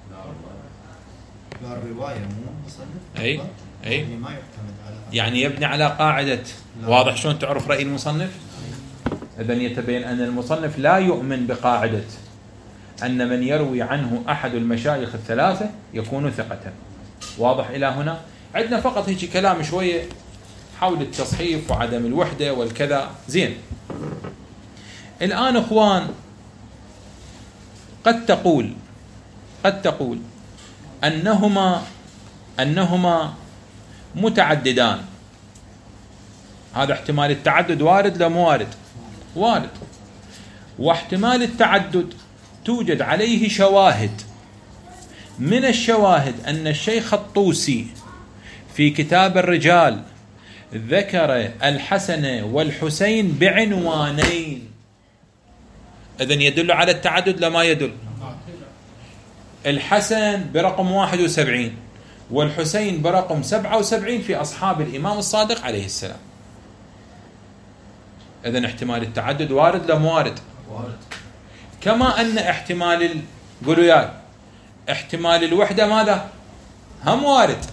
لا الرواية مو مصنف. أي أي. يعني ما يعتمد على يعني يبني على قاعدة. واضح شلون تعرف رأي المصنف؟ إذن يتبين أن المصنف لا يؤمن بقاعدة أن من يروي عنه أحد المشايخ الثلاثة يكون ثقة. واضح إلى هنا؟ عندنا فقط هيك كلام شوية حول التصحيف وعدم الوحدة والكذا. زين. الآن أخوان، قد تقول قد تقول أنهما أنهما متعددان. هذا احتمال التعدد وارد لا مو وارد؟ وارد. واحتمال التعدد توجد عليه شواهد. من الشواهد أن الشيخ الطوسي في كتاب الرجال ذكر الحسن والحسين بعنوانين. إذن يدل على التعدد لا ما يدل؟ الحسن برقم واحد وسبعين والحسين برقم سبعة وسبعين في أصحاب الإمام الصادق عليه السلام. إذن احتمال التعدد وارد لا مو وارد؟ وارد. كما أن احتمال قولوا يا احتمال الوحدة ماذا؟ هم وارد،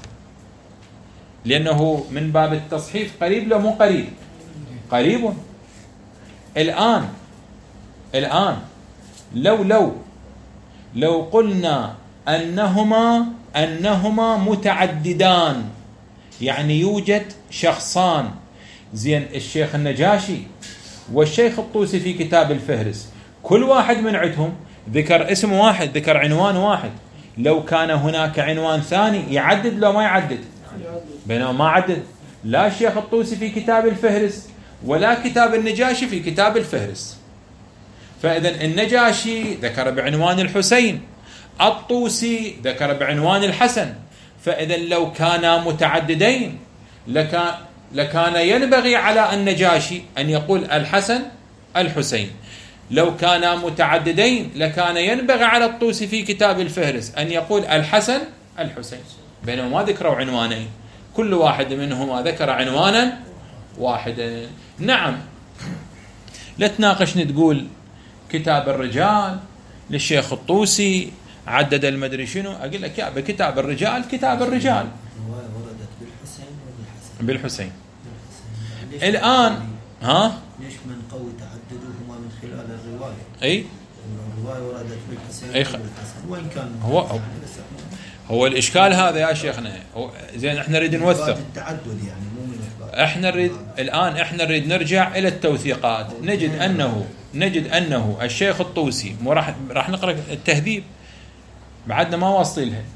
لأنه من باب التصحيف قريب لا مو قريب؟ قريب. الآن الآن لو لو لو قلنا أنهما أنهما متعددان، يعني يوجد شخصان. زين. الشيخ النجاشي والشيخ الطوسي في كتاب الفهرس كل واحد من عندهم ذكر اسم واحد، ذكر عنوان واحد. لو كان هناك عنوان ثاني يعدد لو ما يعدد؟ بينما ما عدد. لا الشيخ الطوسي في كتاب الفهرس ولا كتاب النجاشي في كتاب الفهرس. فإذا النجاشي ذكر بعنوان الحسين، الطوسي ذكر بعنوان الحسن. فإذا لو كانا متعددين لكان لكان ينبغي على النجاشي أن يقول الحسن الحسين. لو كانا متعددين لكان ينبغي على الطوسي في كتاب الفهرس أن يقول الحسن الحسين، بينما ما ذكروا عنوانين، كل واحد منهما ذكر عنوانا واحدا. نعم. لا تناقشني تقول كتاب الرجال للشيخ الطوسي عدد المدري شنو، أقول لك يا بكتاب الرجال كتاب الرجال وردت بالحسين وبالحسن بالحسين. الآن ها ليش من قوي تعددهما من خلال الرواية؟ أي الرواية وردت بالحسين أي خ... وبالحسن وإن كان هو هو, هو الإشكال هذا يا شيخنا. هو زين احنا نريد نوثق التعدد يعني مو من إثبات. احنا نريد الآن احنا نريد نرجع إلى التوثيقات، نجد أنه نجد أنه الشيخ الطوسي راح راح نقرأ التهذيب بعدنا ما واصلين لها.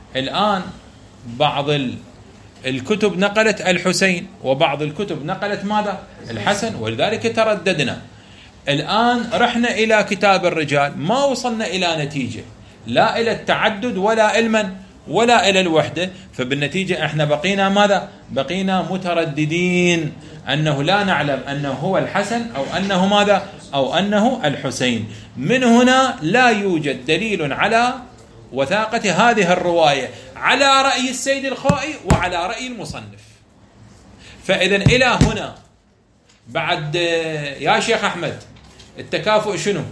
الآن بعض الكتب نقلت الحسين وبعض الكتب نقلت ماذا؟ الحسن، ولذلك ترددنا. الآن رحنا إلى كتاب الرجال ما وصلنا إلى نتيجة، لا إلى التعدد ولا علما ولا إلى الوحدة، فبالنتيجة احنا بقينا ماذا؟ بقينا مترددين أنه لا نعلم أنه هو الحسن أو أنه ماذا؟ أو أنه الحسين. من هنا لا يوجد دليل على وثاقة هذه الرواية على رأي السيد الخوئي وعلى رأي المصنف. فإذا إلى هنا بعد يا شيخ أحمد التكافؤ شنو؟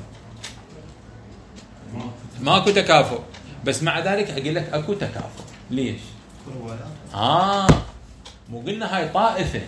ماكو تكافؤ، بس مع ذلك أقول لك أكو تكافؤ. ليش؟ آه مو قلنا هاي طائفة،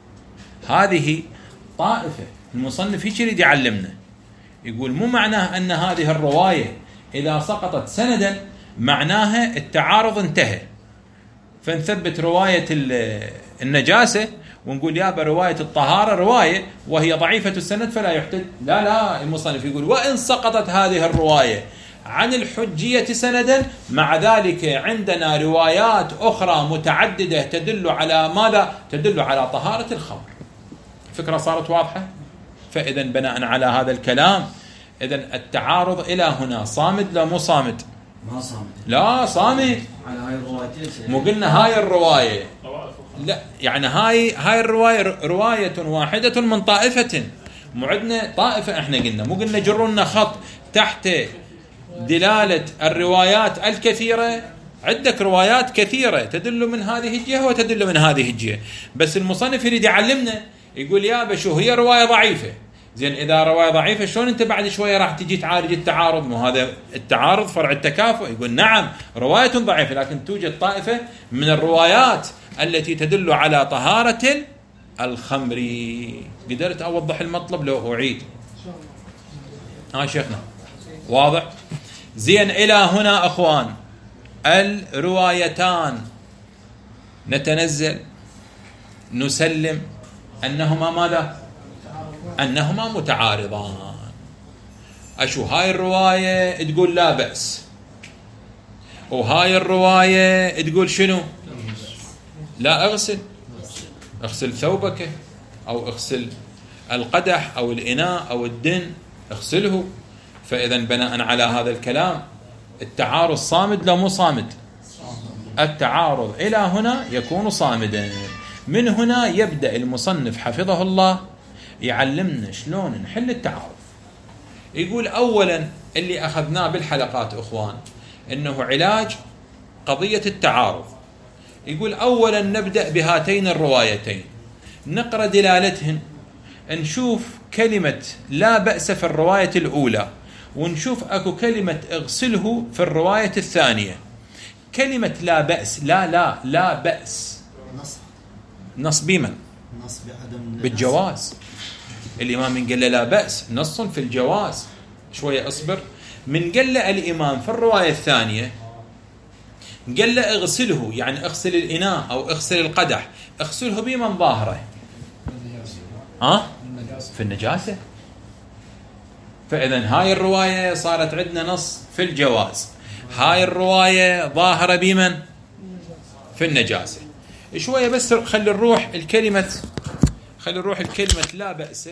هذه طائفة. المصنف هيك يريد يعلمنا، يقول مو معناه أن هذه الرواية إذا سقطت سندا معناها التعارض انتهى، فنثبت رواية النجاسة ونقول يابا رواية الطهارة رواية وهي ضعيفة السند فلا يحتج. لا لا، المصنف يقول وإن سقطت هذه الرواية عن الحجية سندا مع ذلك عندنا روايات أخرى متعددة تدل على ماذا؟ تدل على طهارة الخمر. فكرة صارت واضحة؟ فإذا بناء على هذا الكلام إذا التعارض إلى هنا صامد لا مو صامد؟ ما صامد. لا صامد. على هاي الروايتين مو قلنا هاي الرواية، لا يعني هاي هاي الرواية رواية واحدة من طائفة، مو عندنا طائفة. احنا قلنا مو قلنا جروا خط تحت دلالة الروايات الكثيرة. عندك روايات كثيرة تدل من هذه الجهة وتدل من هذه الجهة، بس المصنف يريد يعلمنا يقول يا بشو هي رواية ضعيفة. زين إذا رواية ضعيفة شلون أنت بعد شوية راح تجي تعالج التعارض؟ مو هذا التعارض فرع التكافؤ. يقول نعم رواية ضعيفة لكن توجد طائفة من الروايات التي تدل على طهارة الخمر. قدرت أوضح المطلب لو أعيد؟ ها شيخنا واضح؟ زين إلى هنا أخوان الروايتان نتنزل نسلم أنهما ماذا؟ أنهما متعارضان. أشو هاي الرواية تقول لا بأس وهاي الرواية تقول شنو؟ لا اغسل اغسل ثوبك أو اغسل القدح أو الإناء أو الدن اغسله. فإذا بناء على هذا الكلام التعارض صامد لا مو صامد؟ التعارض إلى هنا يكون صامدا. من هنا يبدأ المصنف حفظه الله يعلمنا شلون نحل التعارض. يقول أولا اللي أخذناه بالحلقات أخوان إنه علاج قضية التعارض. يقول أولا نبدأ بهاتين الروايتين نقرأ دلالتهن، نشوف كلمة لا بأس في الرواية الأولى ونشوف أكو كلمة اغسله في الرواية الثانية. كلمة لا بأس لا لا لا بأس نص نص بمن؟ نص بعدم بالجواز. الإمام من قال لا بأس نص في الجواز. شوية أصبر. من قال الإمام في الرواية الثانية قال له اغسله يعني اغسل الإناء أو اغسل القدح، اغسله بمن ظاهره؟ ها؟ في النجاسة. فإذا هاي الرواية صارت عندنا نص في الجواز، هاي الرواية ظاهرة بمن؟ في النجاسة. شوية بس خلي نروح الكلمة خلي نروح الكلمة لا بأس.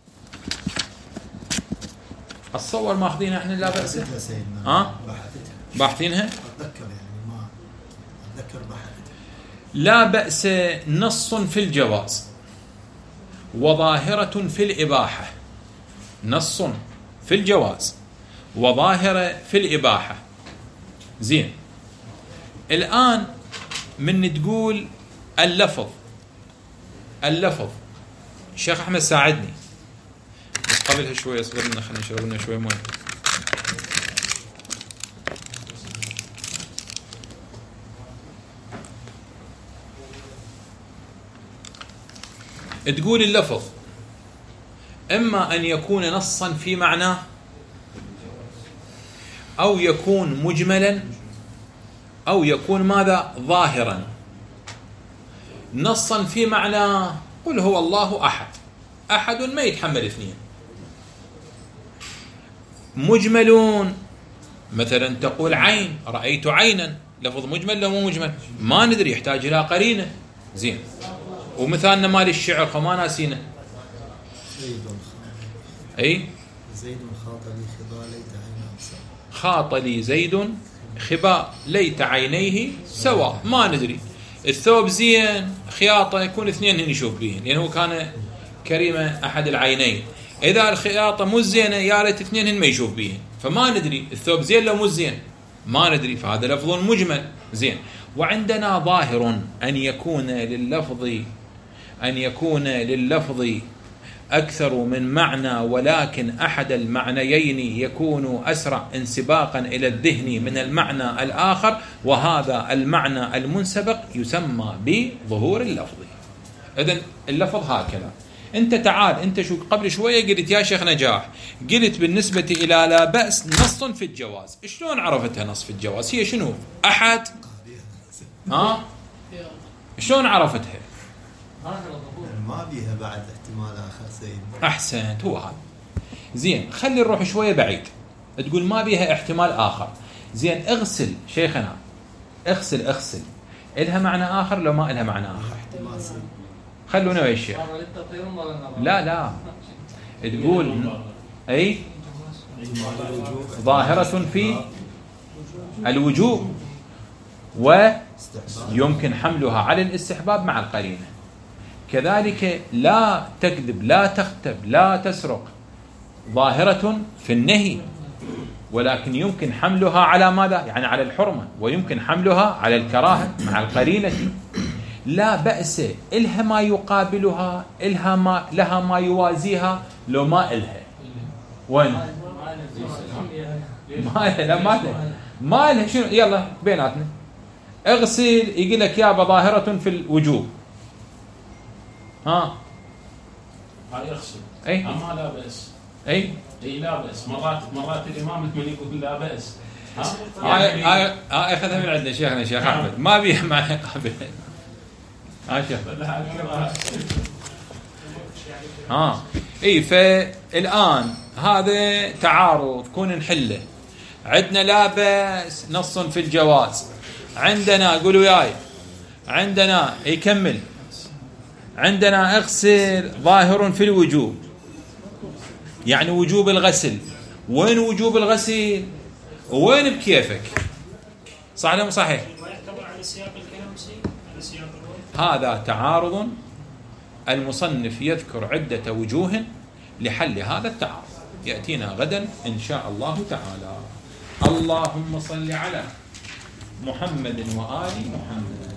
الصور ماخذينها احنا لا بأس؟ ها؟ باحثينها؟ اتذكر يعني ما اتذكر بحثتها. لا بأس نص في الجواز وظاهرة في الإباحة. نص في الجواز وظاهرة في الإباحة. زين الآن من تقول اللفظ اللفظ الشيخ أحمد ساعدني بس قبلها شوية اصبر لنا خلينا نشرب لنا شوية مويه. تقول اللفظ إما أن يكون نصا في معناه أو يكون مجملا أو يكون ماذا؟ ظاهرا. نصا في معناه قل هو الله أحد، أحد ما يتحمل اثنين. مجملون مثلا تقول عين رأيت عينا لفظ مجمل لو مو مجمل ما ندري، يحتاج إلى قرينة. زين، ومثالنا مال الشعر فما ناسينا. أي زيد خاط لي خباء ليت عينه سواء. خاط لي زيد خباء ليت عينيه سواء. ما ندري الثوب زين خياطة يكون اثنين هن يشوف بيهن، لأنه كان كريمة أحد العينين. إذا الخياطة مو زينة يا ريت اثنين هن ما يشوف بيهن، فما ندري الثوب زين لو مو زين ما ندري، فهذا لفظ مجمل. زين، وعندنا ظاهر أن يكون لللفظ أن يكون لللفظ أكثر من معنى، ولكن أحد المعنيين يكون أسرع انسباقا إلى الذهن من المعنى الآخر، وهذا المعنى المنسبق يسمى بظهور اللفظ. إذن اللفظ هكذا. أنت تعال، أنت شو قبل شوية قلت يا شيخ نجاح، قلت بالنسبة إلى لا بأس نص في الجواز. شلون عرفتها نص في الجواز؟ هي شنو؟ أحد ها؟ شلون عرفتها؟ ما بيها بعد احتمال آخر. سيد أحسنت، هو هذا. زين، خلي نروح شوية بعيد. تقول ما بيها احتمال آخر. زين، اغسل شيخنا، اغسل اغسل إلها معنى آخر لو ما إلها معنى آخر؟ خلونا ويا الشيخ. لا لا، تقول أي ظاهرة في الوجوب ويمكن حملها على الاستحباب مع القرينة. كذلك لا تكذب، لا تختب، لا تسرق، ظاهرة في النهي، ولكن يمكن حملها على ماذا؟ يعني على الحرمة، ويمكن حملها على الكراهة مع القرينة. لا بأس، إلها ما يقابلها، إلها ما لها ما يوازيها لو ما إلها. وين؟ ما إلها، لا ما إلها، ما إلها. شنو؟ يلا بيناتنا اغسل، يقول لك يا ظاهرة في الوجوب. ها هاي يغسل اي اما لا باس. اي اي لا باس. مرات مرات الامام من يقول لا باس. ها هاي هاي اخذها من عندنا شيخنا شيخ احمد، ما بيها معنى قابل. ها شيخ ها اي. فالان هذا تعارض كون نحله. عندنا لا باس نص في الجواز، عندنا قولوا وياي، عندنا يكمل، عندنا اغسل ظاهر في الوجوب، يعني وجوب الغسل. وين وجوب الغسل؟ وين بكيفك؟ صح ولا مو صحيح؟ هذا تعارض. المصنف يذكر عدة وجوه لحل هذا التعارض، يأتينا غدا إن شاء الله تعالى. اللهم صل على محمد وآل محمد.